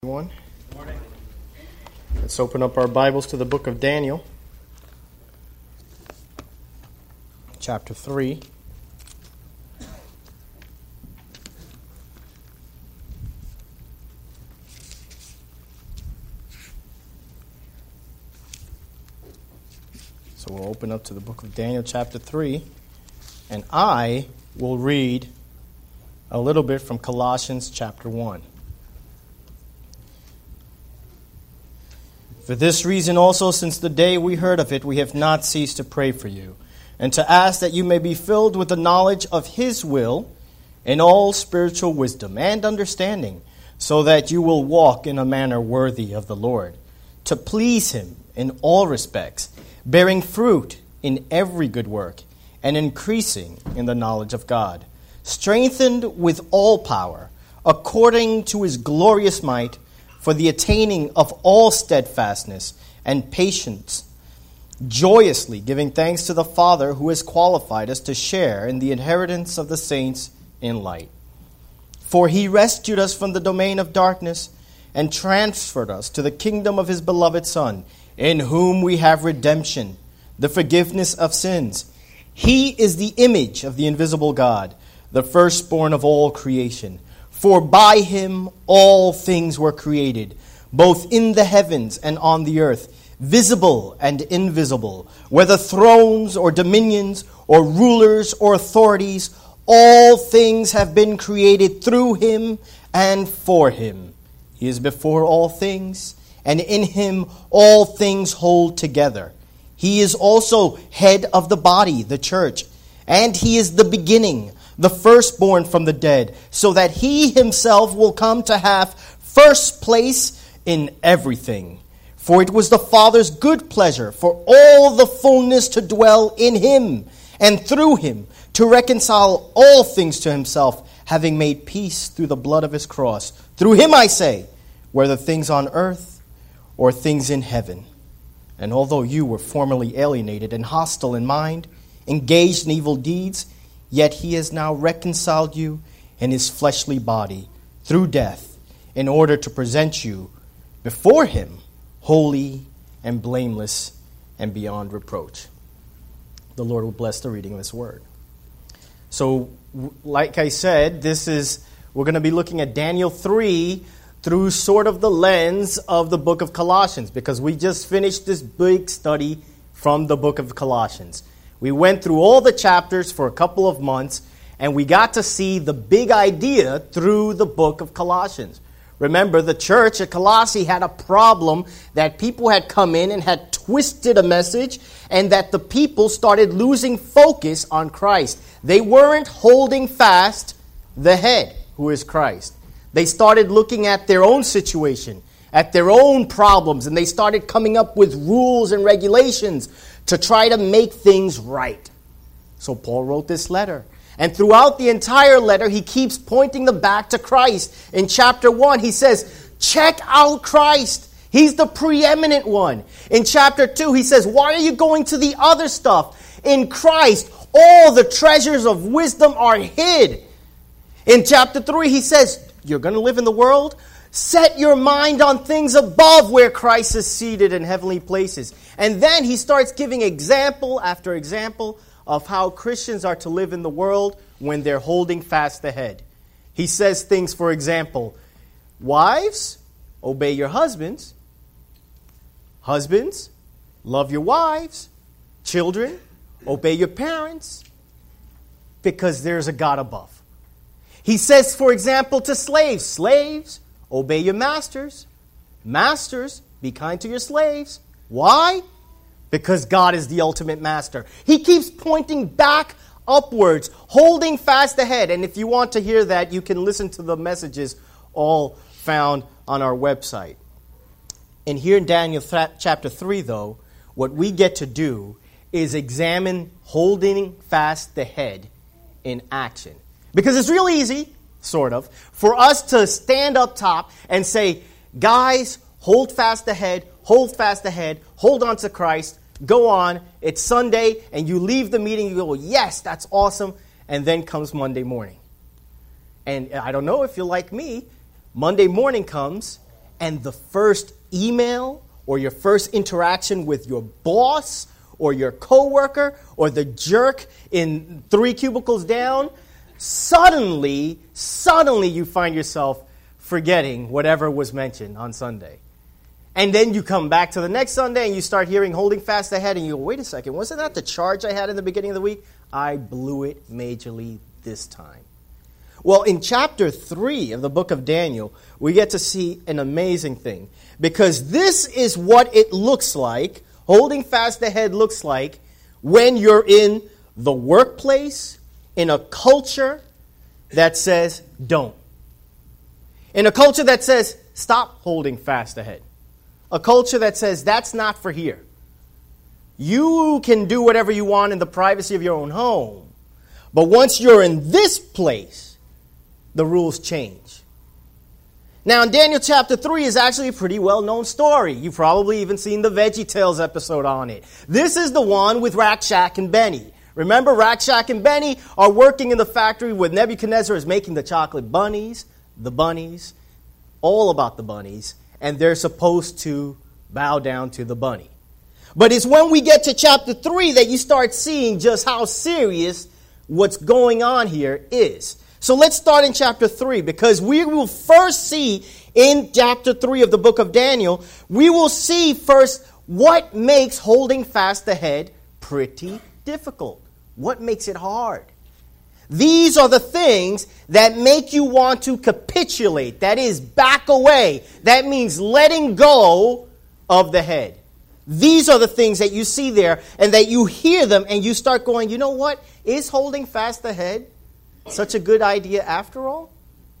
Everyone. Let's open up our Bibles to the book of Daniel, chapter 3. So we'll open up to the book of Daniel, chapter 3, and I will read a little bit from Colossians, chapter 1. For this reason also, since the day we heard of it, we have not ceased to pray for you, and to ask that you may be filled with the knowledge of His will in all spiritual wisdom and understanding, so that you will walk in a manner worthy of the Lord, to please Him in all respects, bearing fruit in every good work, and increasing in the knowledge of God, strengthened with all power, according to His glorious might, for the attaining of all steadfastness and patience, joyously giving thanks to the Father who has qualified us to share in the inheritance of the saints in light. For He rescued us from the domain of darkness and transferred us to the kingdom of His beloved Son, in whom we have redemption, the forgiveness of sins. He is the image of the invisible God, the firstborn of all creation. For by Him all things were created, both in the heavens and on the earth, visible and invisible, whether thrones or dominions or rulers or authorities, all things have been created through Him and for Him. He is before all things, and in Him all things hold together. He is also head of the body, the church, and He is the beginning, the firstborn from the dead, so that He Himself will come to have first place in everything. For it was the Father's good pleasure for all the fullness to dwell in Him, and through Him to reconcile all things to Himself, having made peace through the blood of His cross. Through Him, I say, whether things on earth or things in heaven. And although you were formerly alienated and hostile in mind, engaged in evil deeds, yet He has now reconciled you in His fleshly body through death, in order to present you before Him holy and blameless and beyond reproach. The Lord will bless the reading of His word. So, like I said, we're going to be looking at Daniel 3 through sort of the lens of the book of Colossians, because we just finished this big study from the book of Colossians. We went through all the chapters for a couple of months, and we got to see the big idea through the book of Colossians. Remember, the church at Colossae had a problem that people had come in and had twisted a message, and that the people started losing focus on Christ. They weren't holding fast the head, who is Christ. They started looking at their own situation, at their own problems, and they started coming up with rules and regulations to try to make things right. So Paul wrote this letter. And throughout the entire letter, he keeps pointing them back to Christ. In chapter 1, he says, check out Christ. He's the preeminent one. In chapter 2, he says, why are you going to the other stuff? In Christ, all the treasures of wisdom are hid. In chapter 3, he says, you're going to live in the world? Set your mind on things above, where Christ is seated in heavenly places. And then he starts giving example after example of how Christians are to live in the world when they're holding fast the head. He says things, for example, wives, obey your husbands. Husbands, love your wives. Children, obey your parents, because there's a God above. He says, for example, to slaves, slaves, obey your masters. Masters, be kind to your slaves. Why? Because God is the ultimate master. He keeps pointing back upwards, holding fast ahead. And if you want to hear that, you can listen to the messages all found on our website. And here in Daniel chapter 3, though, what we get to do is examine holding fast the head in action. Because it's real easy, sort of, for us to stand up top and say, guys, hold fast the head, hold on to Christ, go on, it's Sunday, and you leave the meeting, you go, yes, that's awesome, and then comes Monday morning. And I don't know if you're like me, Monday morning comes, and the first email or your first interaction with your boss or your coworker or the jerk in 3 cubicles down, suddenly you find yourself forgetting whatever was mentioned on Sunday. And then you come back to the next Sunday and you start hearing holding fast ahead and you go, wait a second, wasn't that the charge I had in the beginning of the week? I blew it majorly this time. Well, in chapter 3 of the book of Daniel, we get to see an amazing thing. Because this is what it looks like, holding fast ahead looks like, when you're in the workplace, in a culture that says don't. In a culture that says stop holding fast ahead. A culture that says that's not for here. You can do whatever you want in the privacy of your own home. But once you're in this place, the rules change. Now, in Daniel chapter 3 is actually a pretty well-known story. You've probably even seen the VeggieTales episode on it. This is the one with Rakshak and Benny. Remember, Rakshak and Benny are working in the factory where Nebuchadnezzar is making the chocolate bunnies, all about the bunnies, and they're supposed to bow down to the bunny. But it's when we get to chapter 3 that you start seeing just how serious what's going on here is. So let's start in chapter 3, because we will first see in chapter 3 of the book of Daniel, we will see first what makes holding fast ahead pretty difficult. What makes it hard? These are the things that make you want to capitulate. That is, back away. That means letting go of the head. These are the things that you see there and that you hear them and you start going, you know what? Is holding fast ahead such a good idea after all?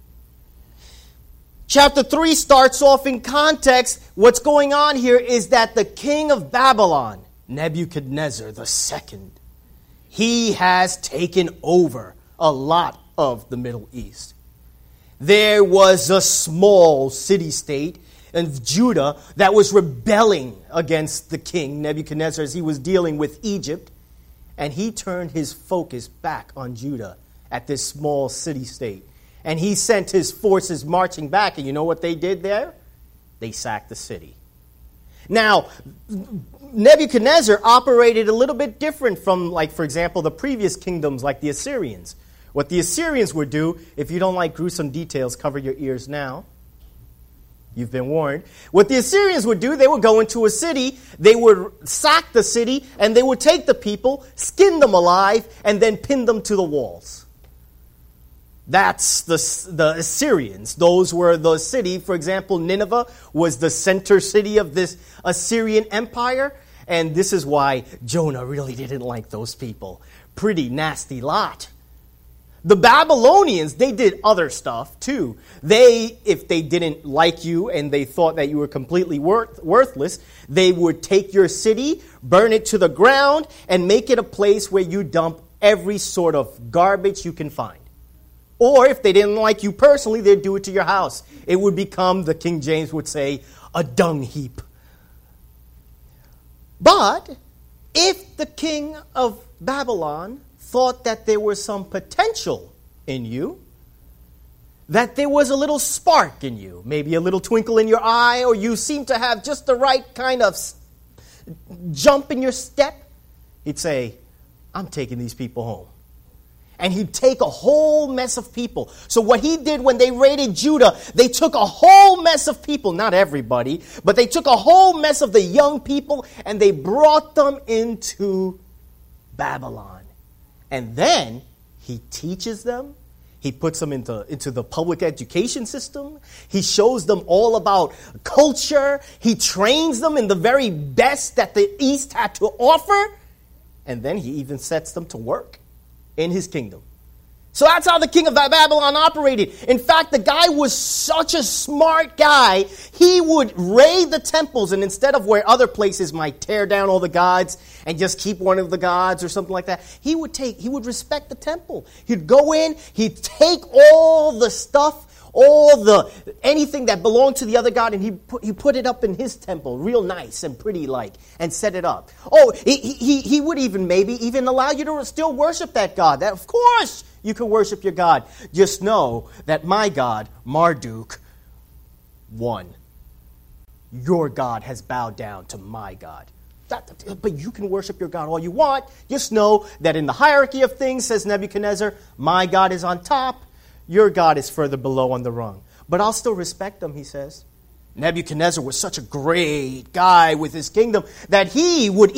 Chapter 3 starts off in context. What's going on here is that the king of Babylon, Nebuchadnezzar II, he has taken over a lot of the Middle East. There was a small city-state in Judah that was rebelling against the king, Nebuchadnezzar, as he was dealing with Egypt. And he turned his focus back on Judah at this small city-state. And he sent his forces marching back. And you know what they did there? They sacked the city. Now, Nebuchadnezzar operated a little bit different from, like, for example, the previous kingdoms like the Assyrians. What the Assyrians would do, if you don't like gruesome details, cover your ears now. You've been warned. What the Assyrians would do, they would go into a city, they would sack the city, and they would take the people, skin them alive, and then pin them to the walls. That's the Assyrians. Those were the city. For example, Nineveh was the center city of this Assyrian empire. And this is why Jonah really didn't like those people. Pretty nasty lot. The Babylonians, they did other stuff too. If they didn't like you and they thought that you were completely worthless, they would take your city, burn it to the ground, and make it a place where you dump every sort of garbage you can find. Or if they didn't like you personally, they'd do it to your house. It would become, the King James would say, a dung heap. But if the king of Babylon thought that there was some potential in you, that there was a little spark in you, maybe a little twinkle in your eye, or you seem to have just the right kind of jump in your step, he'd say, I'm taking these people home. And he'd take a whole mess of people. So what he did when they raided Judah, they took a whole mess of people, not everybody, but they took a whole mess of the young people and they brought them into Babylon. And then he teaches them. He puts them into the public education system. He shows them all about culture. He trains them in the very best that the East had to offer. And then he even sets them to work in his kingdom. So that's how the king of Babylon operated. In fact, the guy was such a smart guy, he would raid the temples, and instead of where other places might tear down all the gods and just keep one of the gods or something like that, he would respect the temple. He'd go in, he'd take all the stuff, anything that belonged to the other god, and he put it up in his temple, real nice and pretty like, and set it up. Oh, he would even allow you to still worship that god. That, of course, you can worship your god. Just know that my God, Marduk, won. your God has bowed down to my God. But you can worship your God all you want. Just know that in the hierarchy of things, says Nebuchadnezzar, my God is on top. Your God is further below on the rung. But I'll still respect them, he says. Nebuchadnezzar was such a great guy with his kingdom that he would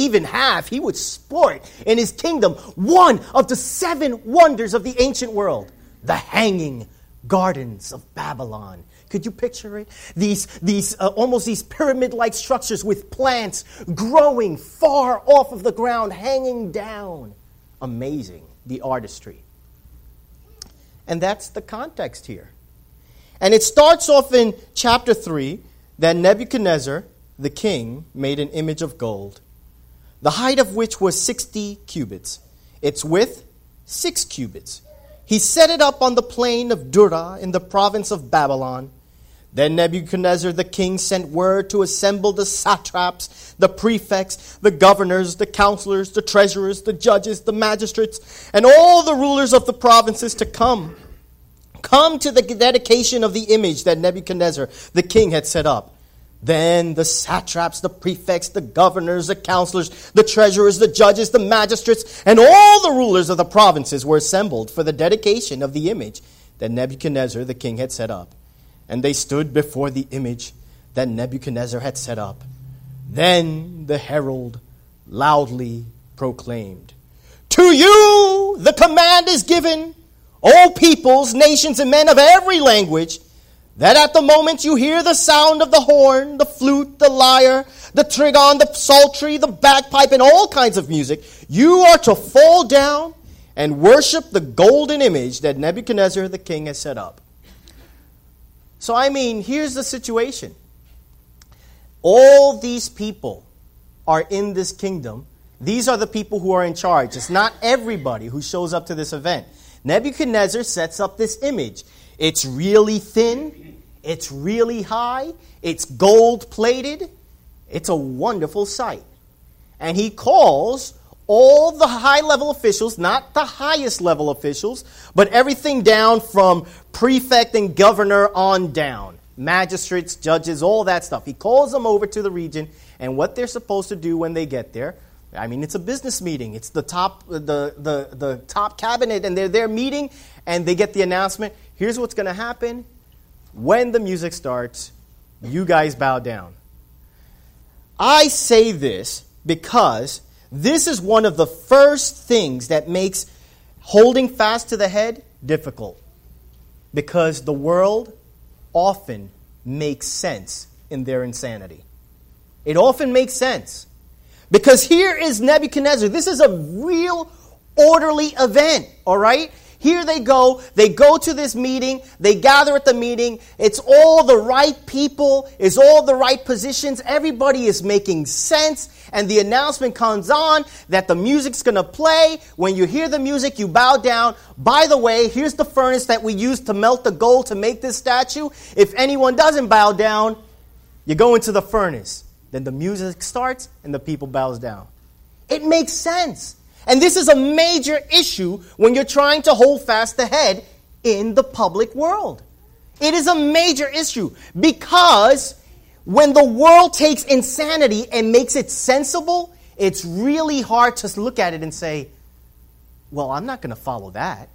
sport in his kingdom one of the 7 wonders of the ancient world, the Hanging Gardens of Babylon. Could you picture it? These almost these pyramid-like structures with plants growing far off of the ground, hanging down. Amazing, the artistry. And that's the context here. And it starts off in chapter 3 that Nebuchadnezzar, the king, made an image of gold, the height of which was 60 cubits, its width 6 cubits. He set it up on the plain of Dura in the province of Babylon. Then Nebuchadnezzar the king sent word to assemble the satraps, the prefects, the governors, the counselors, the treasurers, the judges, the magistrates, and all the rulers of the provinces to come. Come to the dedication of the image that Nebuchadnezzar the king had set up. Then the satraps, the prefects, the governors, the counselors, the treasurers, the judges, the magistrates, and all the rulers of the provinces were assembled for the dedication of the image that Nebuchadnezzar the king had set up. And they stood before the image that Nebuchadnezzar had set up. Then the herald loudly proclaimed, "To you the command is given, O peoples, nations, and men of every language, that at the moment you hear the sound of the horn, the flute, the lyre, the trigon, the psaltery, the bagpipe, and all kinds of music, you are to fall down and worship the golden image that Nebuchadnezzar the king has set up." So, here's the situation. All these people are in this kingdom. These are the people who are in charge. It's not everybody who shows up to this event. Nebuchadnezzar sets up this image. It's really thin. It's really high. It's gold-plated. It's a wonderful sight. And he calls all the high-level officials, not the highest-level officials, but everything down from prefect and governor on down. Magistrates, judges, all that stuff. He calls them over to the region, and what they're supposed to do when they get there, it's a business meeting. It's the top cabinet, and they're there meeting, and they get the announcement, here's what's going to happen. When the music starts, you guys bow down. I say this because this is one of the first things that makes holding fast to the head difficult. Because the world often makes sense in their insanity. It often makes sense. Because here is Nebuchadnezzar. This is a real orderly event, all right? Here they go to this meeting, they gather at the meeting, it's all the right people, it's all the right positions, everybody is making sense, and the announcement comes on that the music's going to play. When you hear the music, you bow down. By the way, here's the furnace that we used to melt the gold to make this statue. If anyone doesn't bow down, you go into the furnace. Then the music starts and the people bows down. It makes sense. And this is a major issue when you're trying to hold fast the head in the public world. It is a major issue because when the world takes insanity and makes it sensible, it's really hard to look at it and say, well, I'm not going to follow that.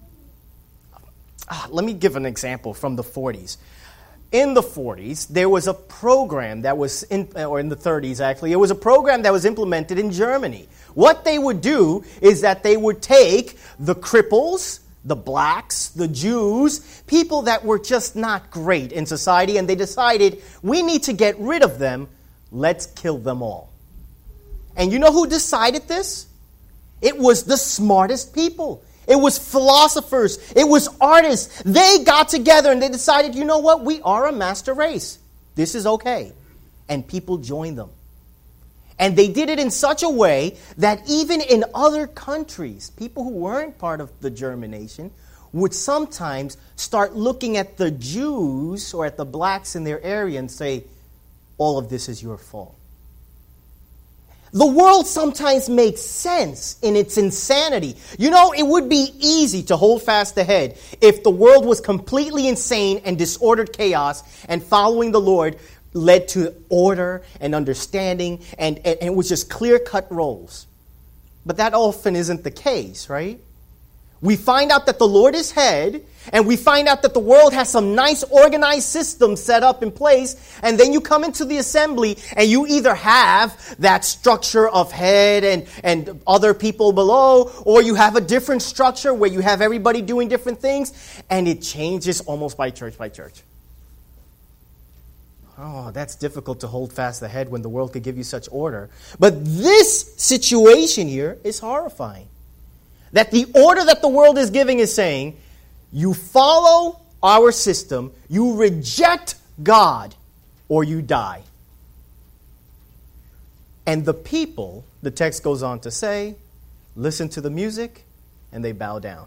Let me give an example from the 40s. In the 40s, there was a program that was, in the 30s actually, it was a program that was implemented in Germany. What they would do is that they would take the cripples, the blacks, the Jews, people that were just not great in society, and they decided, we need to get rid of them, let's kill them all. And you know who decided this? It was the smartest people. It was philosophers. It was artists. They got together and they decided, you know what? We are a master race. This is okay. And people joined them. And they did it in such a way that even in other countries, people who weren't part of the German nation would sometimes start looking at the Jews or at the blacks in their area and say, all of this is your fault. The world sometimes makes sense in its insanity. You know, it would be easy to hold fast the head if the world was completely insane and disordered chaos and following the Lord led to order and understanding, and it was just clear-cut roles. But that often isn't the case, right? We find out that the Lord is head, and we find out that the world has some nice organized systems set up in place, and then you come into the assembly, and you either have that structure of head and other people below, or you have a different structure where you have everybody doing different things, and it changes almost by church by church. Oh, that's difficult to hold fast the head when the world could give you such order. But this situation here is horrifying. That the order that the world is giving is saying, you follow our system, you reject God, or you die. And the people, the text goes on to say, listen to the music, and they bow down.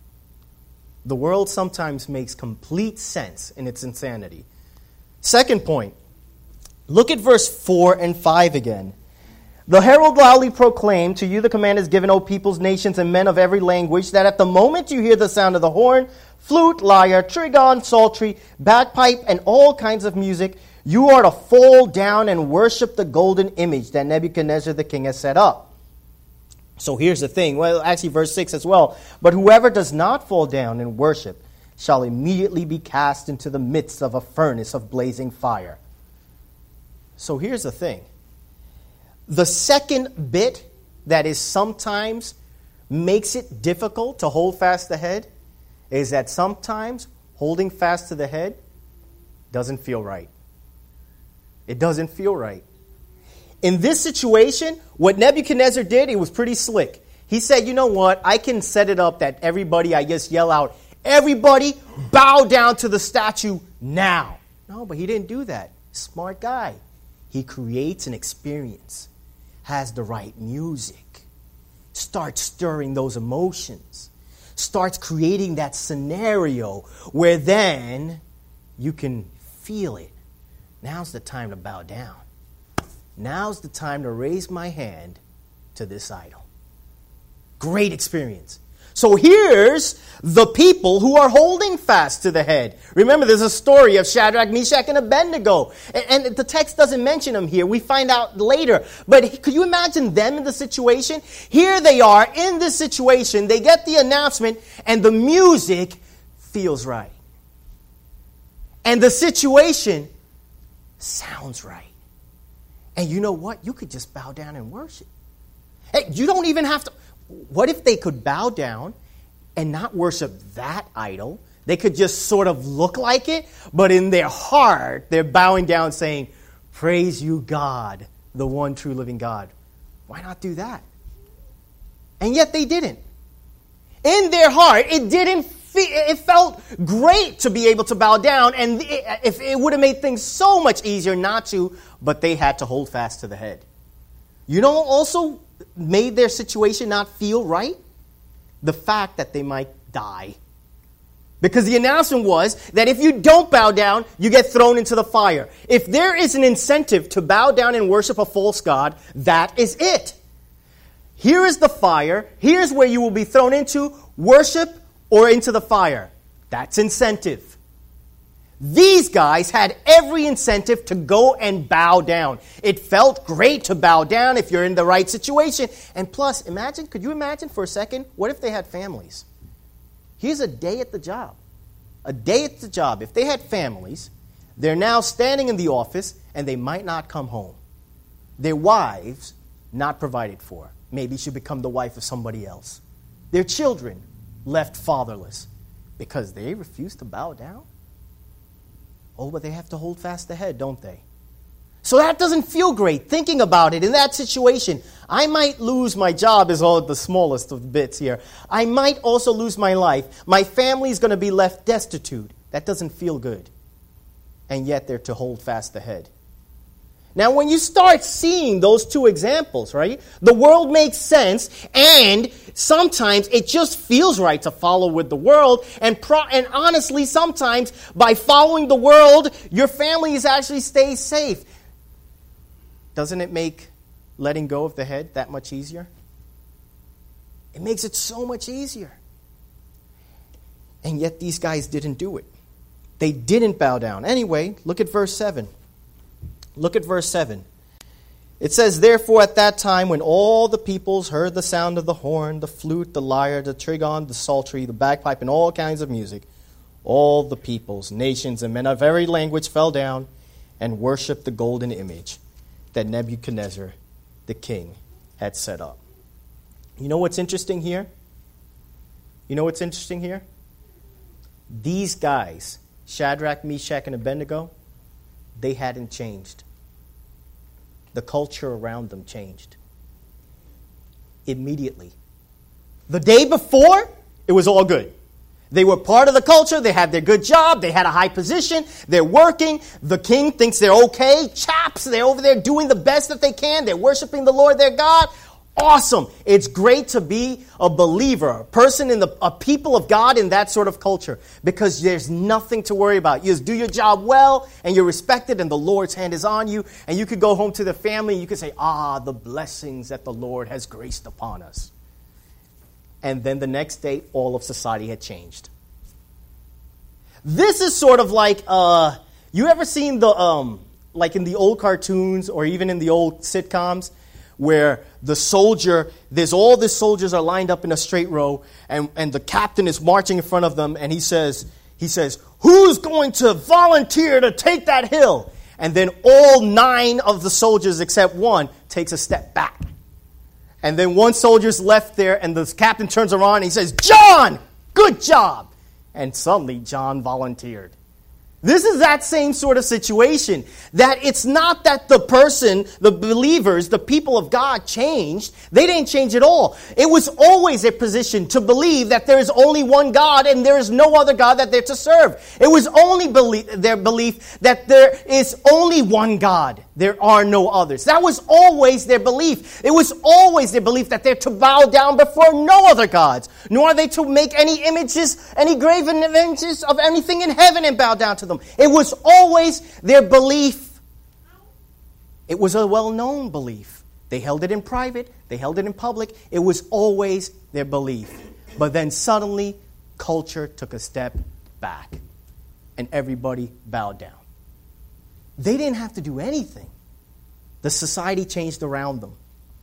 The world sometimes makes complete sense in its insanity. Second point, look at verse 4 and 5 again. The herald loudly proclaimed, to you the command is given, O peoples, nations, and men of every language, that at the moment you hear the sound of the horn, flute, lyre, trigon, psaltery, bagpipe, and all kinds of music, you are to fall down and worship the golden image that Nebuchadnezzar the king has set up. So here's the thing. Well, actually verse 6 as well. But whoever does not fall down and worship shall immediately be cast into the midst of a furnace of blazing fire. So here's the thing. The second bit that is sometimes makes it difficult to hold fast the head is that sometimes holding fast to the head doesn't feel right. It doesn't feel right. In this situation, what Nebuchadnezzar did, it was pretty slick. He said, you know what, I can set it up that everybody, I just yell out, everybody bow down to the statue now. No, but he didn't do that. Smart guy. He creates an experience, has the right music, starts stirring those emotions, starts creating that scenario where then you can feel it. Now's the time to bow down. Now's the time to raise my hand to this idol. Great experience. So here's the people who are holding fast to the head. Remember, there's a story of Shadrach, Meshach, and Abednego. And the text doesn't mention them here. We find out later. But could you imagine them in the situation? Here they are in this situation. They get the announcement, and the music feels right. And the situation sounds right. And you know what? You could just bow down and worship. Hey, you don't even have to. What if they could bow down and not worship that idol? They could just sort of look like it, but in their heart, they're bowing down saying, praise you, God, the one true living God. Why not do that? And yet they didn't. In their heart, it felt great to be able to bow down, and if it would have made things so much easier not to, but they had to hold fast to the head. You know, also made their situation not feel right? The fact that they might die. Because the announcement was that if you don't bow down, you get thrown into the fire. If there is an incentive to bow down and worship a false god, that is it. Here is the fire. Here's where you will be thrown into. Worship or into the fire. That's incentive. These guys had every incentive to go and bow down. It felt great to bow down if you're in the right situation. And plus, could you imagine for a second, what if they had families? Here's a day at the job. A day at the job. If they had families, they're now standing in the office and they might not come home. Their wives not provided for. Maybe should become the wife of somebody else. Their children left fatherless because they refused to bow down. Oh, but they have to hold fast the head, don't they? So that doesn't feel great thinking about it in that situation. I might lose my job is all the smallest of the bits here. I might also lose my life. My family is going to be left destitute. That doesn't feel good. And yet they're to hold fast the head. Now, when you start seeing those two examples, right, the world makes sense, and sometimes it just feels right to follow with the world, and honestly, sometimes by following the world, your family is actually stays safe. Doesn't it make letting go of the head that much easier? It makes it so much easier. And yet these guys didn't do it. They didn't bow down. Anyway, look at verse 7. Look at verse 7. It says, "Therefore at that time when all the peoples heard the sound of the horn, the flute, the lyre, the trigon, the psaltery, the bagpipe, and all kinds of music, all the peoples, nations, and men of every language fell down and worshipped the golden image that Nebuchadnezzar, the king, had set up." You know what's interesting here? These guys, Shadrach, Meshach, and Abednego, they hadn't changed. The culture around them changed. Immediately. The day before, it was all good. They were part of the culture. They had their good job. They had a high position. They're working. The king thinks they're okay. Chaps, they're over there doing the best that they can. They're worshiping the Lord their God. Awesome. It's great to be a believer, a person a people of God in that sort of culture, because there's nothing to worry about. You just do your job well, and you're respected, and the Lord's hand is on you, and you could go home to the family, and you could say, the blessings that the Lord has graced upon us. And then the next day, all of society had changed. This is sort of like, you ever seen like in the old cartoons, or even in the old sitcoms, where there's all the soldiers are lined up in a straight row, and the captain is marching in front of them, and he says, "Who's going to volunteer to take that hill?" And then all 9 of the soldiers except one takes a step back. And then one soldier's left there, and the captain turns around and he says, "John, good job." And suddenly John volunteered. This is that same sort of situation, that it's not that the person, the believers, the people of God changed. They didn't change at all. It was always their position to believe that there is only one God and there is no other God that they're to serve. It was only their belief that there is only one God. There are no others. That was always their belief. It was always their belief that they're to bow down before no other gods, nor are they to make any images, any graven images of anything in heaven and bow down to them. It was always their belief. It was a well-known belief. They held it in private. They held it in public. It was always their belief. But then suddenly, culture took a step back, and everybody bowed down. They didn't have to do anything. The society changed around them.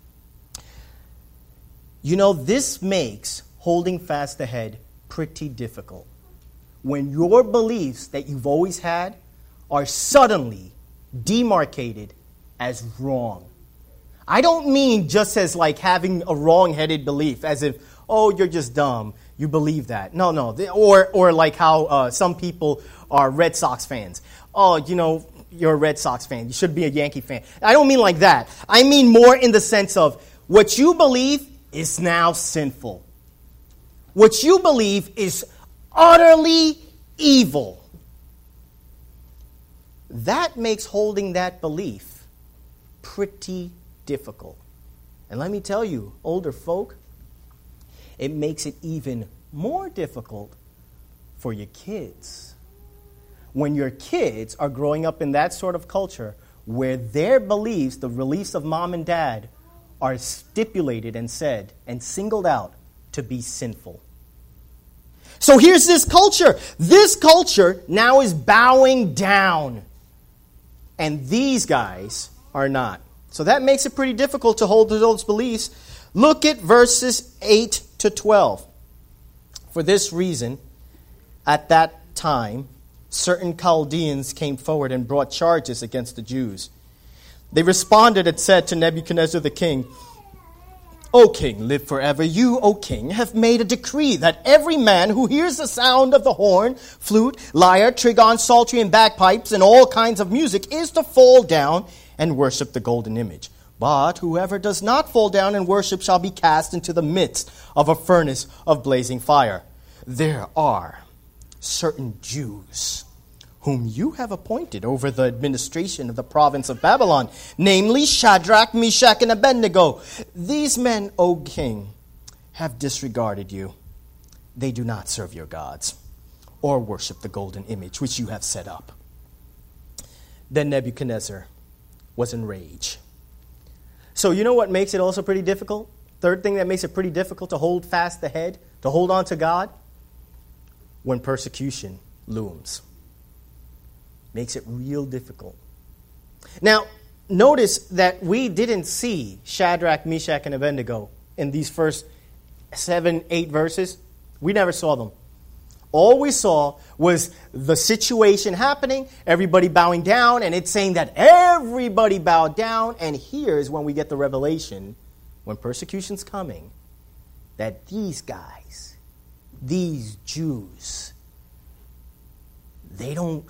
You know, this makes holding fast ahead pretty difficult. When your beliefs that you've always had are suddenly demarcated as wrong. I don't mean just as like having a wrong-headed belief, as if, you're just dumb, you believe that. No. Or like how some people are Red Sox fans. You're a Red Sox fan. You should be a Yankee fan. I don't mean like that. I mean more in the sense of what you believe is now sinful. What you believe is utterly evil. That makes holding that belief pretty difficult. And let me tell you, older folk, it makes it even more difficult for your kids. When your kids are growing up in that sort of culture where their beliefs, the beliefs of mom and dad, are stipulated and said and singled out to be sinful. So here's this culture. This culture now is bowing down. And these guys are not. So that makes it pretty difficult to hold to those beliefs. Look at verses 8 to 12. For this reason, at that time, certain Chaldeans came forward and brought charges against the Jews. They responded and said to Nebuchadnezzar the king, "O king, live forever. You, O king, have made a decree that every man who hears the sound of the horn, flute, lyre, trigon, psaltery, and bagpipes, and all kinds of music is to fall down and worship the golden image. But whoever does not fall down and worship shall be cast into the midst of a furnace of blazing fire. There are certain Jews whom you have appointed over the administration of the province of Babylon, namely Shadrach, Meshach, and Abednego. These men, O king, have disregarded you. They do not serve your gods or worship the golden image which you have set up." Then Nebuchadnezzar was enraged. So you know what makes it also pretty difficult? Third thing that makes it pretty difficult to hold fast ahead, to hold on to God? When persecution looms. Makes it real difficult. Now, notice that we didn't see Shadrach, Meshach, and Abednego in these first 7, 8 verses. We never saw them. All we saw was the situation happening, everybody bowing down, and it's saying that everybody bowed down. And here's when we get the revelation, when persecution's coming, that these guys, these Jews, they don't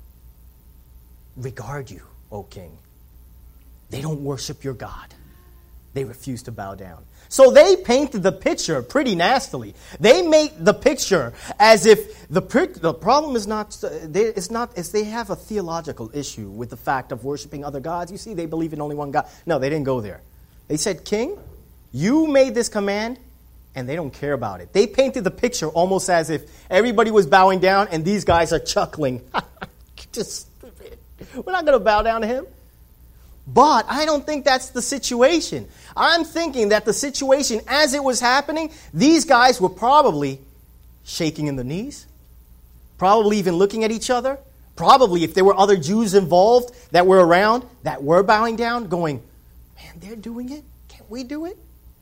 regard you, O king. They don't worship your God. They refuse to bow down. So they painted the picture pretty nastily. They made the picture as if the problem is not they have a theological issue with the fact of worshiping other gods. You see, they believe in only one God. No, they didn't go there. They said, King, you made this command, and they don't care about it. They painted the picture almost as if everybody was bowing down, and these guys are chuckling. Just stupid. We're not going to bow down to him. But I don't think that's the situation. I'm thinking that the situation as it was happening, these guys were probably shaking in the knees, probably even looking at each other, probably if there were other Jews involved that were around, that were bowing down, going, man, they're doing it? Can't we do it?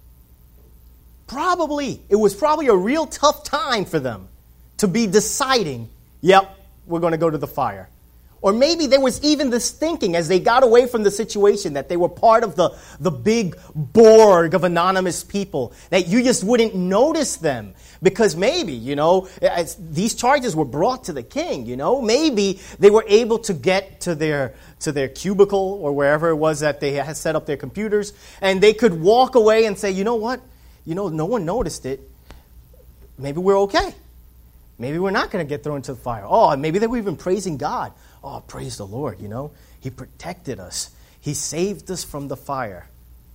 Probably. It was probably a real tough time for them to be deciding, yep, we're going to go to the fire. Or maybe there was even this thinking as they got away from the situation that they were part of the big Borg of anonymous people, that you just wouldn't notice them. Because maybe, as these charges were brought to the king, maybe they were able to get to their cubicle or wherever it was that they had set up their computers, and they could walk away and say, you know what? No one noticed it. Maybe we're okay. Maybe we're not going to get thrown into the fire. Oh, maybe they were even praising God. Oh, praise the Lord, He protected us. He saved us from the fire.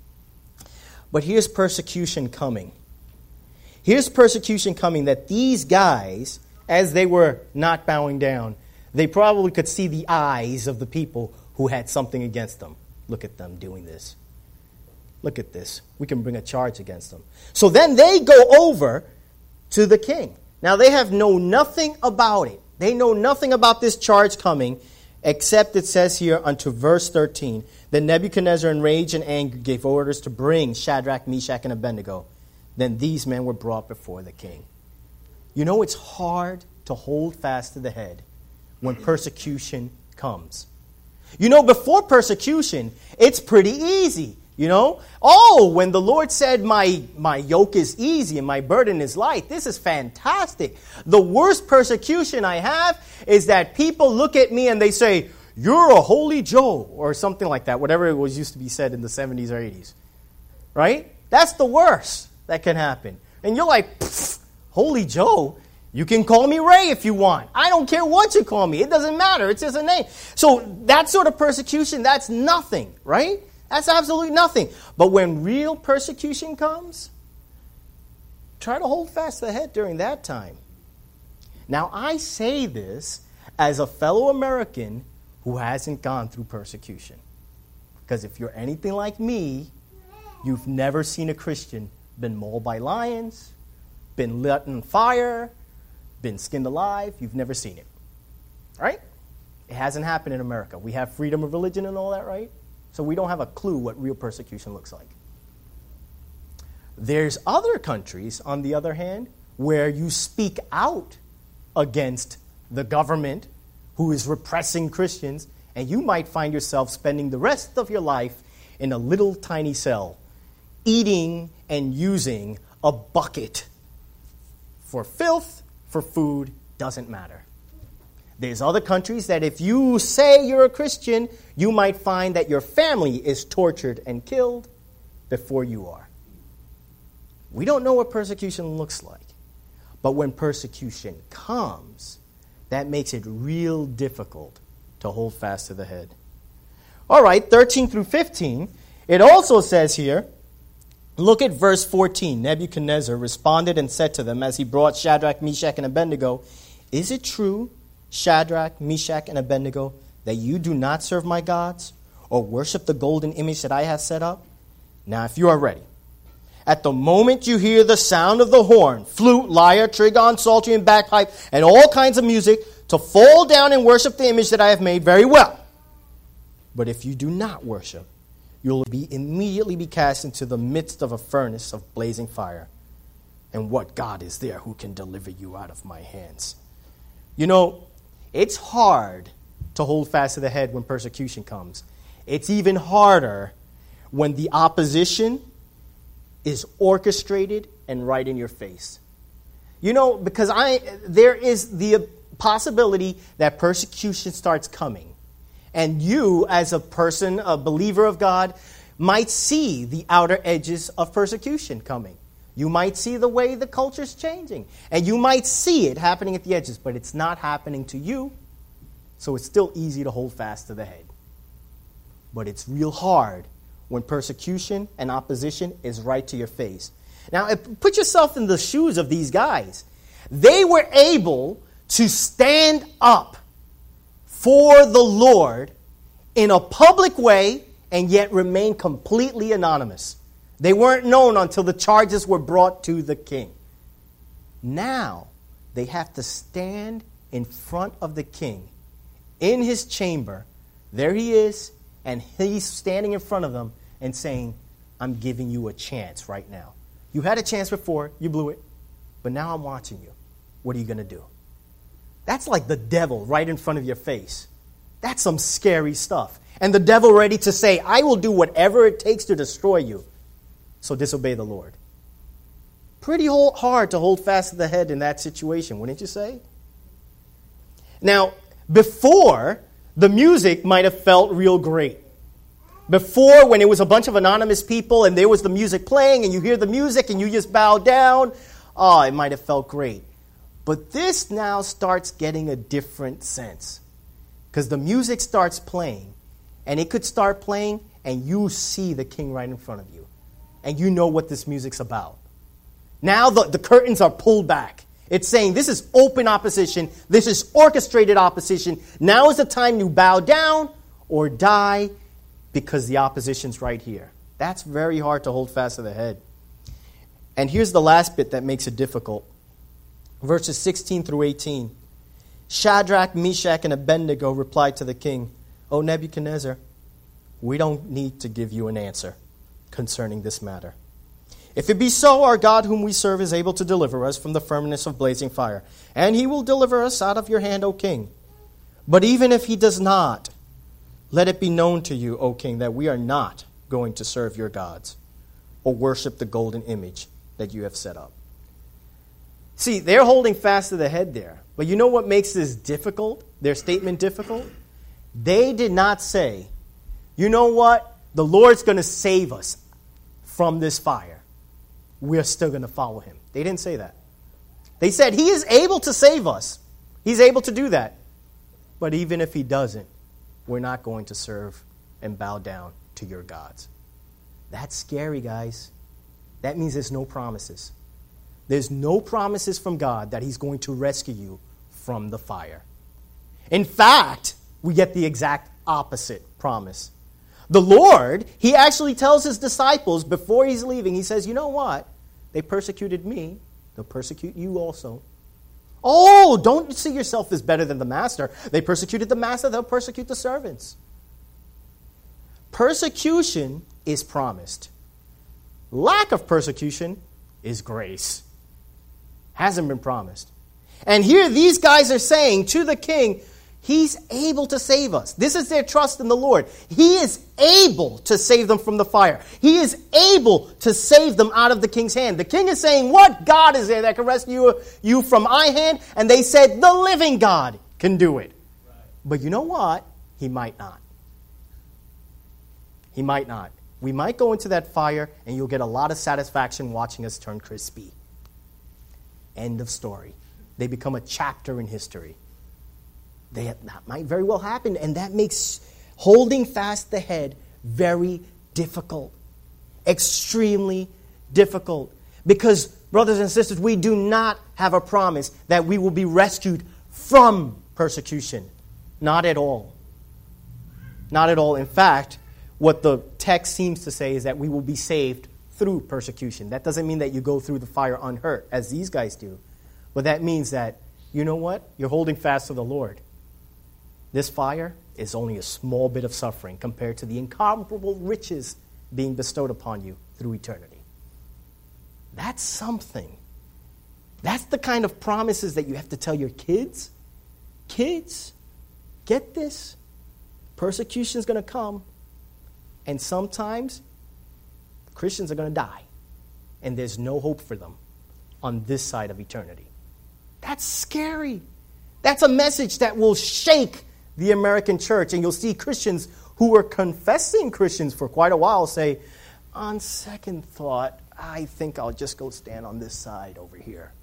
But here's persecution coming. Here's persecution coming that these guys, as they were not bowing down, they probably could see the eyes of the people who had something against them. Look at them doing this. Look at this. We can bring a charge against them. So then they go over to the king. Now, they have known nothing about it. They know nothing about this charge coming, except it says here unto verse 13, that Nebuchadnezzar in rage and anger gave orders to bring Shadrach, Meshach, and Abednego. Then these men were brought before the king. It's hard to hold fast to the head when persecution comes. Before persecution, it's pretty easy. When the Lord said my yoke is easy and my burden is light, this is fantastic. The worst persecution I have is that people look at me and they say, you're a holy Joe, or something like that, whatever it was used to be said in the 70s or 80s. Right? That's the worst that can happen. And you're like, holy Joe? You can call me Ray if you want. I don't care what you call me. It doesn't matter. It's just a name. So that sort of persecution, that's nothing, right? That's absolutely nothing. But when real persecution comes, try to hold fast the head during that time. Now, I say this as a fellow American who hasn't gone through persecution. Because if you're anything like me, you've never seen a Christian been mauled by lions, been lit on fire, been skinned alive. You've never seen it. Right? It hasn't happened in America. We have freedom of religion and all that, right? So we don't have a clue what real persecution looks like. There's other countries, on the other hand, where you speak out against the government who is repressing Christians, and you might find yourself spending the rest of your life in a little tiny cell, eating and using a bucket for filth, for food, doesn't matter. There's other countries that if you say you're a Christian, you might find that your family is tortured and killed before you are. We don't know what persecution looks like. But when persecution comes, that makes it real difficult to hold fast to the head. All right, 13 through 15, it also says here, look at verse 14. Nebuchadnezzar responded and said to them as he brought Shadrach, Meshach, and Abednego, is it true, Shadrach, Meshach, and Abednego, that you do not serve my gods or worship the golden image that I have set up? Now, if you are ready, at the moment you hear the sound of the horn, flute, lyre, trigon, psaltery, and bagpipe, and all kinds of music, to fall down and worship the image that I have made, very well. But if you do not worship, you'll immediately be cast into the midst of a furnace of blazing fire. And what God is there who can deliver you out of my hands? You know, it's hard to hold fast to the head when persecution comes. It's even harder when the opposition is orchestrated and right in your face. You know, because there is the possibility that persecution starts coming. And you, as a person, a believer of God, might see the outer edges of persecution coming. You might see the way the culture's changing. And you might see it happening at the edges, but it's not happening to you. So it's still easy to hold fast to the head. But it's real hard when persecution and opposition is right to your face. Now, put yourself in the shoes of these guys. They were able to stand up for the Lord in a public way and yet remain completely anonymous. They weren't known until the charges were brought to the king. Now, they have to stand in front of the king in his chamber. There he is, and he's standing in front of them and saying, I'm giving you a chance right now. You had a chance before, you blew it, but now I'm watching you. What are you going to do? That's like the devil right in front of your face. That's some scary stuff. And the devil ready to say, I will do whatever it takes to destroy you. So disobey the Lord. Pretty hard to hold fast to the head in that situation, wouldn't you say? Now, before, the music might have felt real great. Before, when it was a bunch of anonymous people and there was the music playing and you hear the music and you just bow down, it might have felt great. But this now starts getting a different sense. Because the music starts playing, and it could start playing, and you see the king right in front of you. And you know what this music's about. Now the curtains are pulled back. It's saying this is open opposition. This is orchestrated opposition. Now is the time to bow down or die because the opposition's right here. That's very hard to hold fast to the head. And here's the last bit that makes it difficult. Verses 16 through 18. Shadrach, Meshach, and Abednego replied to the king, O Nebuchadnezzar, we don't need to give you an answer concerning this matter. If it be so, our God whom we serve is able to deliver us from the furnace of blazing fire, and he will deliver us out of your hand, O king. But even if he does not, let it be known to you, O king, that we are not going to serve your gods or worship the golden image that you have set up. See, they're holding fast to the head there. But you know what makes this difficult, their statement difficult? They did not say, you know what? The Lord's going to save us from this fire. We're still going to follow him. They didn't say that. They said he is able to save us. He's able to do that. But even if he doesn't, we're not going to serve and bow down to your gods. That's scary, guys. That means there's no promises. There's no promises from God that he's going to rescue you from the fire. In fact, we get the exact opposite promise. The Lord, he actually tells his disciples before he's leaving, he says, you know what? They persecuted me. They'll persecute you also. Oh, don't see yourself as better than the master. They persecuted the master, they'll persecute the servants. Persecution is promised. Lack of persecution is grace. Hasn't been promised. And here these guys are saying to the king, he's able to save us. This is their trust in the Lord. He is able to save them from the fire. He is able to save them out of the king's hand. The king is saying, what God is there that can rescue you from my hand? And they said, the living God can do it. Right. But you know what? He might not. He might not. We might go into that fire and you'll get a lot of satisfaction watching us turn crispy. End of story. They become a chapter in history. That might very well happen, and that makes holding fast the head very difficult. Extremely difficult. Because, brothers and sisters, we do not have a promise that we will be rescued from persecution. Not at all. Not at all. In fact, what the text seems to say is that we will be saved through persecution. That doesn't mean that you go through the fire unhurt, as these guys do. But that means that, you know what? You're holding fast to the Lord. This fire, is only a small bit of suffering compared to the incomparable riches being bestowed upon you through eternity. That's something. That's the kind of promises that you have to tell your kids. Kids, get this. Persecution is going to come. And sometimes Christians are going to die. And there's no hope for them on this side of eternity. That's scary. That's a message that will shake the American church. And you'll see Christians who were confessing Christians for quite a while say, on second thought, I think I'll just go stand on this side over here.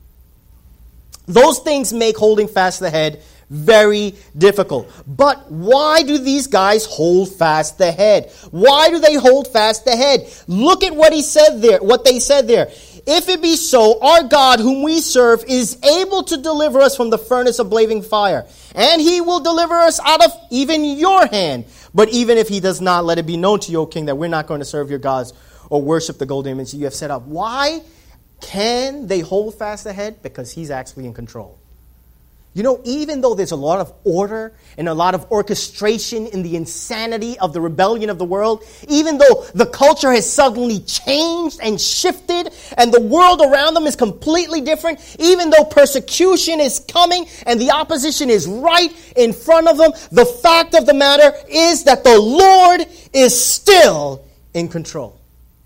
Those things make holding fast the head very difficult. But why do these guys hold fast the head? Why do they hold fast the head? Look at what he said there, what they said there. If it be so, our God whom we serve is able to deliver us from the furnace of blazing fire, and he will deliver us out of even your hand. But even if he does not, let it be known to you, O king, that we're not going to serve your gods or worship the golden image you have set up. Why can they hold fast the head? Because he's actually in control. You know, even though there's a lot of order and a lot of orchestration in the insanity of the rebellion of the world, even though the culture has suddenly changed and shifted and the world around them is completely different, even though persecution is coming and the opposition is right in front of them, the fact of the matter is that the Lord is still in control.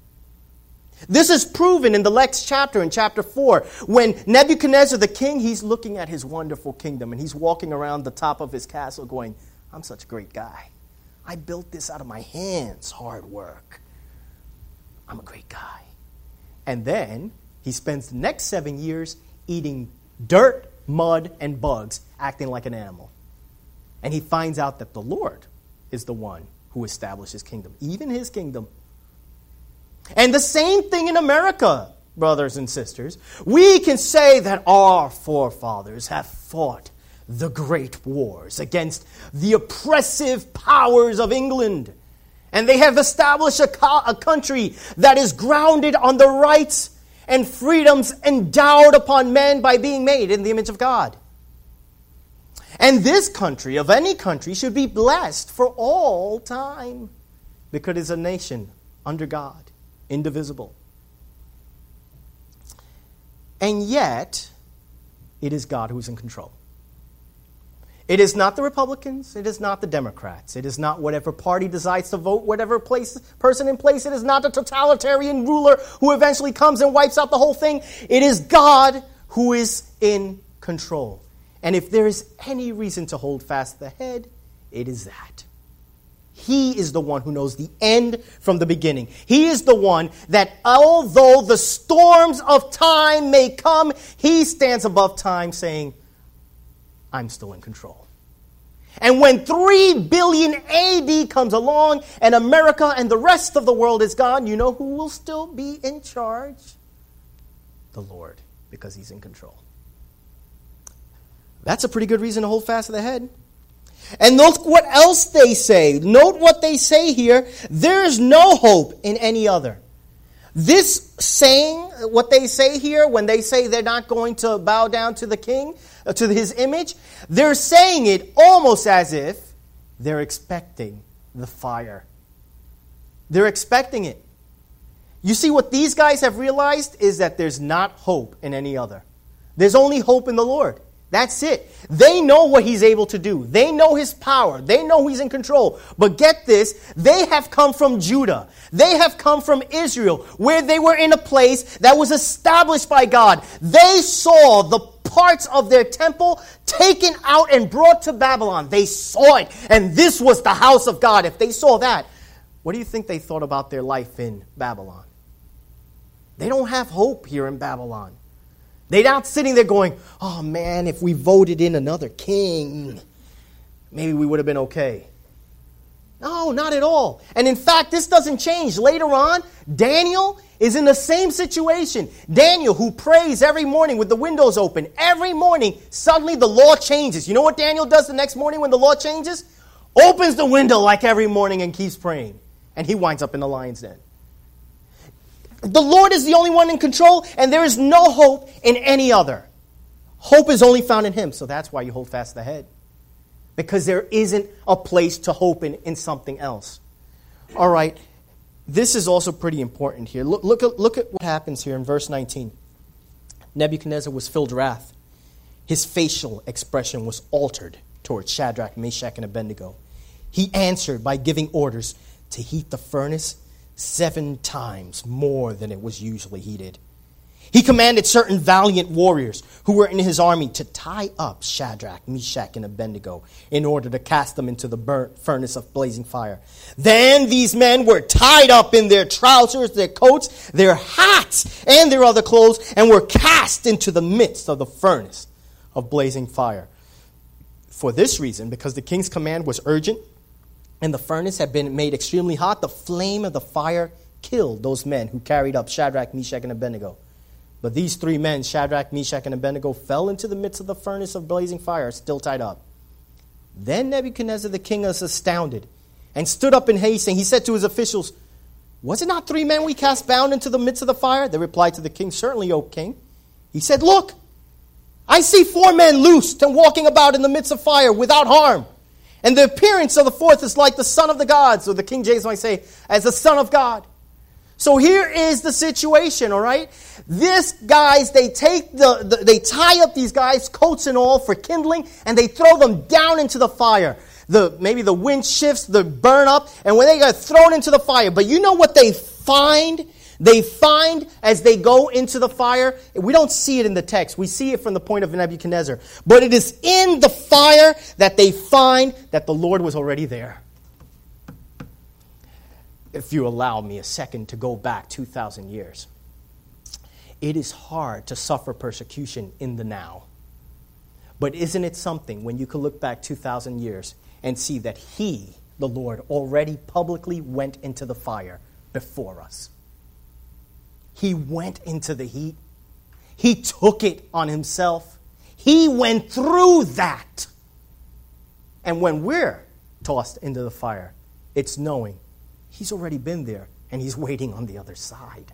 This is proven in the next chapter, in chapter 4, when Nebuchadnezzar the king, he's looking at his wonderful kingdom, and he's walking around the top of his castle going, I'm such a great guy. I built this out of my hands, hard work. I'm a great guy. And then he spends the next 7 years eating dirt, mud, and bugs, acting like an animal. And he finds out that the Lord is the one who established his kingdom, even his kingdom. And the same thing in America, brothers and sisters. We can say that our forefathers have fought the great wars against the oppressive powers of England. And they have established a country that is grounded on the rights and freedoms endowed upon men by being made in the image of God. And this country, of any country, should be blessed for all time because it is a nation under God. Indivisible. And yet, it is God who's in control. It is not the Republicans. It is not the Democrats. It is not whatever party decides to vote, whatever person in place. It is not the totalitarian ruler who eventually comes and wipes out the whole thing. It is God who is in control. And if there is any reason to hold fast the head, it is that. He is the one who knows the end from the beginning. He is the one that although the storms of time may come, he stands above time saying, I'm still in control. And when 3 billion AD comes along and America and the rest of the world is gone, you know who will still be in charge? The Lord, because he's in control. That's a pretty good reason to hold fast to the head. And note what else they say. Note what they say here. There is no hope in any other. This saying, what they say here, when they say they're not going to bow down to the king, to his image, they're saying it almost as if they're expecting the fire. They're expecting it. You see, what these guys have realized is that there's not hope in any other. There's only hope in the Lord. That's it. They know what he's able to do. They know his power. They know he's in control. But get this, they have come from Judah. They have come from Israel, where they were in a place that was established by God. They saw the parts of their temple taken out and brought to Babylon. They saw it, and this was the house of God. If they saw that, what do you think they thought about their life in Babylon? They don't have hope here in Babylon. They're not sitting there going, oh man, if we voted in another king, maybe we would have been okay. No, not at all. And in fact, this doesn't change. Later on, Daniel is in the same situation. Daniel, who prays every morning with the windows open, every morning, suddenly the law changes. You know what Daniel does the next morning when the law changes? Opens the window like every morning and keeps praying. And he winds up in the lion's den. The Lord is the only one in control, and there is no hope in any other. Hope is only found in him, so that's why you hold fast the head. because there isn't a place to hope in something else. All right, this is also pretty important here. Look at what happens here in verse 19. Nebuchadnezzar was filled with wrath. His facial expression was altered towards Shadrach, Meshach, and Abednego. He answered by giving orders to heat the furnace 7 times more than it was usually heated. He commanded certain valiant warriors who were in his army to tie up Shadrach, Meshach, and Abednego in order to cast them into the furnace of blazing fire. Then these men were tied up in their trousers, their coats, their hats, and their other clothes, and were cast into the midst of the furnace of blazing fire. For this reason, because the king's command was urgent, and the furnace had been made extremely hot, the flame of the fire killed those men who carried up Shadrach, Meshach, and Abednego. But these 3 men, Shadrach, Meshach, and Abednego, fell into the midst of the furnace of blazing fire, still tied up. Then Nebuchadnezzar the king was astounded and stood up in haste, and he said to his officials, "Was it not 3 men we cast bound into the midst of the fire?" They replied to the king, "Certainly, O king." He said, "Look, I see 4 men loosed and walking about in the midst of fire without harm. And the appearance of the 4th is like the son of the gods," or the King James might say, as the son of God. So here is the situation, all right? This guys, they tie up these guys, coats and all, for kindling, and they throw them down into the fire. Maybe the wind shifts, they burn up, and when they get thrown into the fire, but you know what they find? They find as they go into the fire, we don't see it in the text. We see it from the point of Nebuchadnezzar. But it is in the fire that they find that the Lord was already there. If you allow me a second to go back 2,000 years. It is hard to suffer persecution in the now. But isn't it something when you can look back 2,000 years and see that He, the Lord, already publicly went into the fire before us? He went into the heat. He took it on himself. He went through that. And when we're tossed into the fire, it's knowing He's already been there and He's waiting on the other side.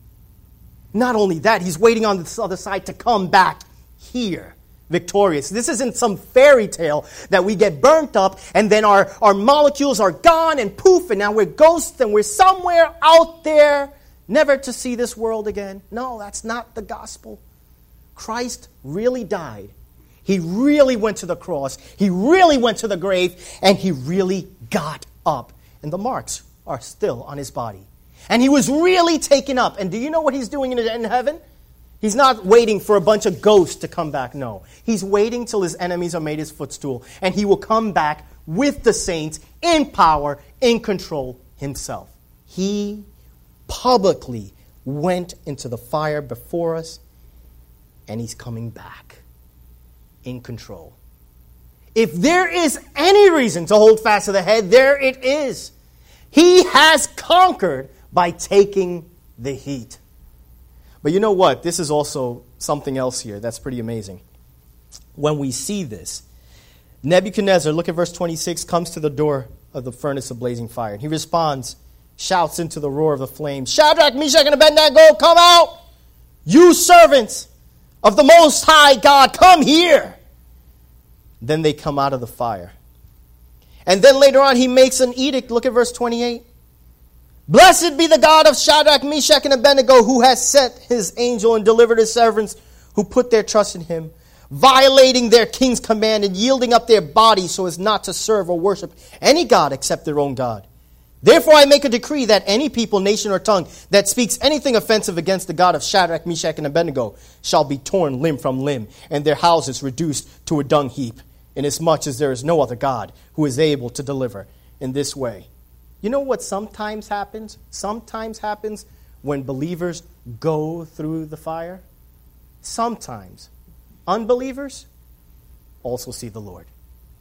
Not only that, He's waiting on the other side to come back here victorious. This isn't some fairy tale that we get burnt up and then our molecules are gone and poof, and now we're ghosts and we're somewhere out there never to see this world again. No, that's not the gospel. Christ really died. He really went to the cross. He really went to the grave. And He really got up. And the marks are still on His body. And He was really taken up. And do you know what He's doing in heaven? He's not waiting for a bunch of ghosts to come back. No. He's waiting till His enemies are made His footstool. And He will come back with the saints in power, in control Himself. He publicly went into the fire before us, and He's coming back in control. If there is any reason to hold fast to the head, there it is. He has conquered by taking the heat. But you know what? This is also something else here that's pretty amazing. When we see this, Nebuchadnezzar, look at verse 26, comes to the door of the furnace of blazing fire. And he responds, shouts into the roar of the flames, "Shadrach, Meshach, and Abednego, come out! You servants of the Most High God, come here!" Then they come out of the fire. And then later on he makes an edict. Look at verse 28. "Blessed be the God of Shadrach, Meshach, and Abednego, who has sent His angel and delivered His servants who put their trust in Him, violating their king's command and yielding up their bodies so as not to serve or worship any god except their own God. Therefore I make a decree that any people, nation, or tongue that speaks anything offensive against the God of Shadrach, Meshach, and Abednego shall be torn limb from limb, and their houses reduced to a dung heap, inasmuch as there is no other God who is able to deliver in this way." You know what sometimes happens? Sometimes happens when believers go through the fire. Sometimes unbelievers also see the Lord.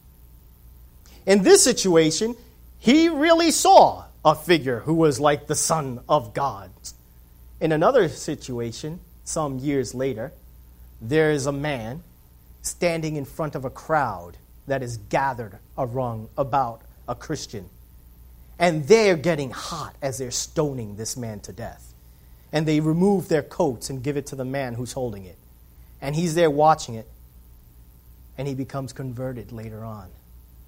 In this situation, he really saw a figure who was like the Son of God. In another situation, some years later, there is a man standing in front of a crowd that is gathered around about a Christian. And they're getting hot as they're stoning this man to death. And they remove their coats and give it to the man who's holding it. And he's there watching it. And he becomes converted later on.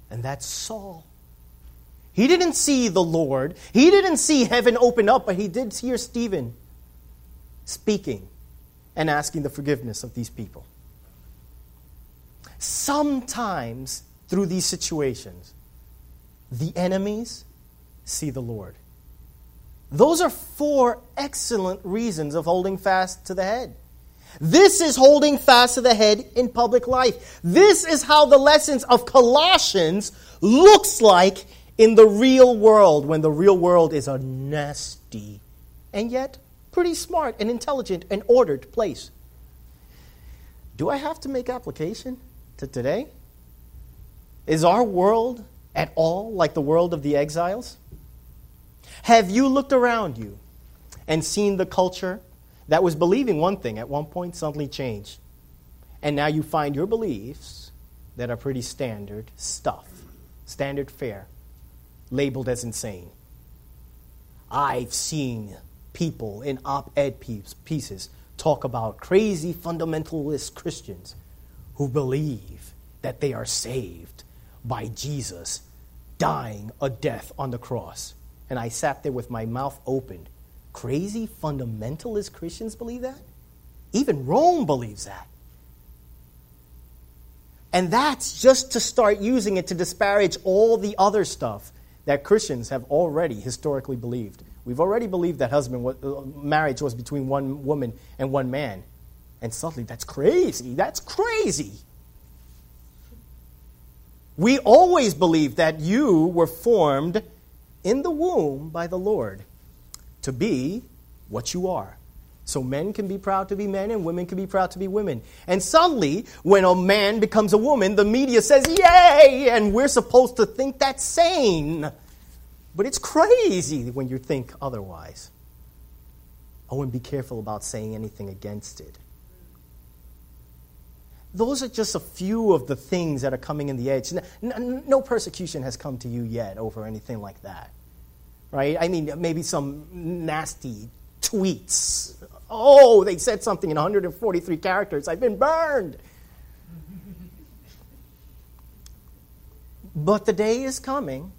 And that's Saul. He didn't see the Lord. He didn't see heaven open up, but he did hear Stephen speaking and asking the forgiveness of these people. Sometimes through these situations, the enemies see the Lord. Those are 4 excellent reasons of holding fast to the head. This is holding fast to the head in public life. This is how the lessons of Colossians looks like in the real world, when the real world is a nasty and yet pretty smart and intelligent and ordered place. Do I have to make application to today? Is our world at all like the world of the exiles? Have you looked around you and seen the culture that was believing one thing at one point suddenly change? And now you find your beliefs that are pretty standard stuff, standard fare, labeled as insane. I've seen people in op-ed pieces talk about crazy fundamentalist Christians who believe that they are saved by Jesus dying a death on the cross. And I sat there with my mouth open. Crazy fundamentalist Christians believe that? Even Rome believes that. And that's just to start using it to disparage all the other stuff that Christians have already historically believed. We've already believed that marriage was between one woman and one man. And suddenly, that's crazy. That's crazy. We always believed that you were formed in the womb by the Lord to be what you are. So men can be proud to be men and women can be proud to be women. And suddenly, when a man becomes a woman, the media says, yay! And we're supposed to think that's sane. But it's crazy when you think otherwise. Oh, and be careful about saying anything against it. Those are just a few of the things that are coming in the edge. No persecution has come to you yet over anything like that. Right? I mean, maybe some nasty tweets. Oh, they said something in 143 characters. I've been burned. But the day is coming.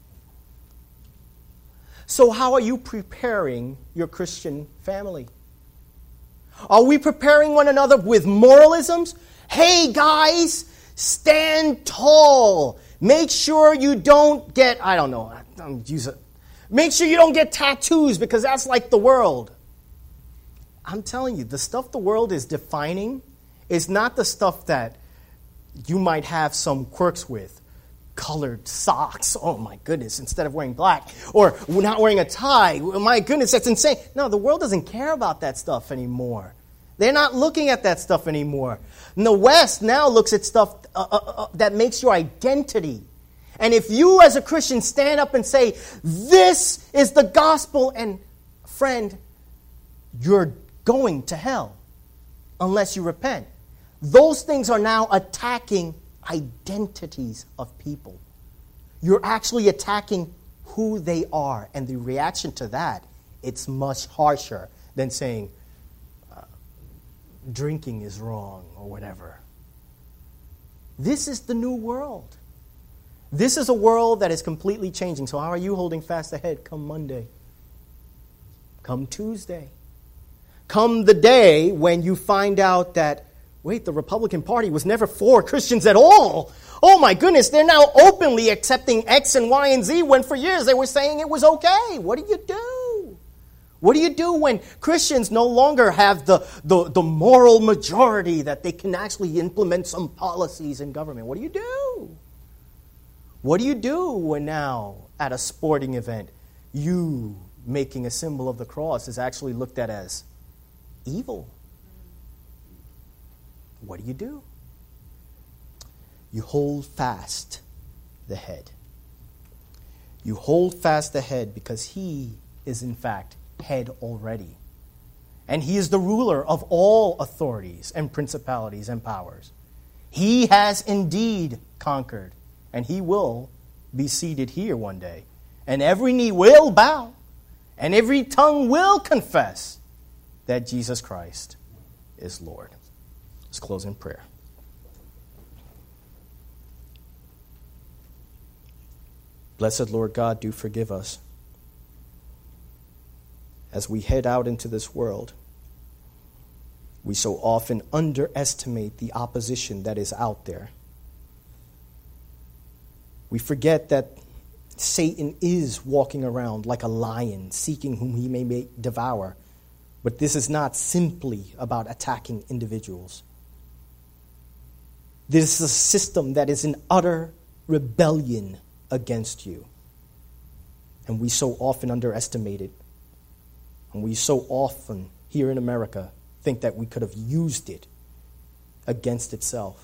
So how are you preparing your Christian family? Are we preparing one another with moralisms? Hey, guys, stand tall. Make sure you don't get, make sure you don't get tattoos because that's like the world. I'm telling you, the stuff the world is defining is not the stuff that you might have some quirks with. Colored socks, oh my goodness, instead of wearing black. Or not wearing a tie, oh my goodness, that's insane. No, the world doesn't care about that stuff anymore. They're not looking at that stuff anymore. And the West now looks at stuff that makes your identity. And if you as a Christian stand up and say, this is the gospel, and friend, you're going to hell unless you repent. Those things are now attacking identities of people. You're actually attacking who they are. And the reaction to that, it's much harsher than saying, drinking is wrong or whatever. This is the new world. This is a world that is completely changing. So how are you holding fast ahead come Monday? Come Tuesday? Come the day when you find out that, wait, the Republican Party was never for Christians at all. Oh my goodness, they're now openly accepting X and Y and Z when for years they were saying it was okay. What do you do? What do you do when Christians no longer have the moral majority that they can actually implement some policies in government? What do you do? What do you do when now at a sporting event, you making a symbol of the cross is actually looked at as evil? What do? You hold fast the head. You hold fast the head because he is in fact head already. And he is the ruler of all authorities and principalities and powers. He has indeed conquered, and he will be seated here one day. And every knee will bow, and every tongue will confess that Jesus Christ is Lord. Let's close in prayer. Blessed Lord God, do forgive us as we head out into this world. We so often underestimate the opposition that is out there. We forget that Satan is walking around like a lion, seeking whom he may devour. But this is not simply about attacking individuals. This is a system that is in utter rebellion against you. And we so often underestimate it. And we so often, here in America, think that we could have used it against itself.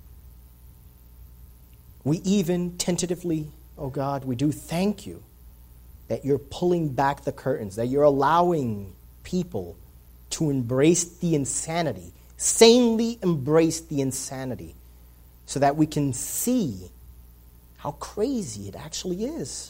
We even tentatively, oh God, we do thank you that you're pulling back the curtains, that you're allowing people to embrace the insanity, sanely embrace the insanity, so that we can see how crazy it actually is.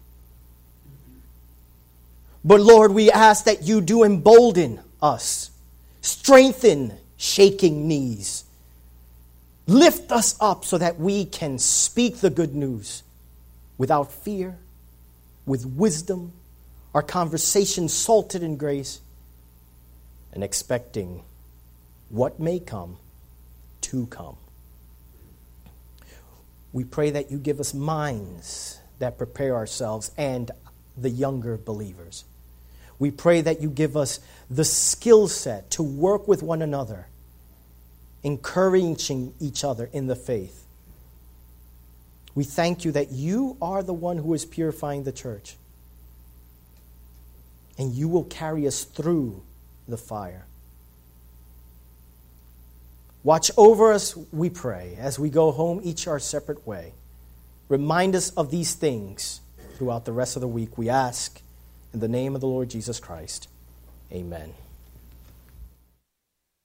But Lord, we ask that you do embolden us, strengthen shaking knees, lift us up so that we can speak the good news without fear, with wisdom, our conversation salted in grace, and expecting what may come to come. We pray that you give us minds that prepare ourselves and the younger believers. We pray that you give us the skill set to work with one another, encouraging each other in the faith. We thank you that you are the one who is purifying the church, and you will carry us through the fire. Watch over us, we pray, as we go home each our separate way. Remind us of these things throughout the rest of the week, we ask in the name of the Lord Jesus Christ. Amen.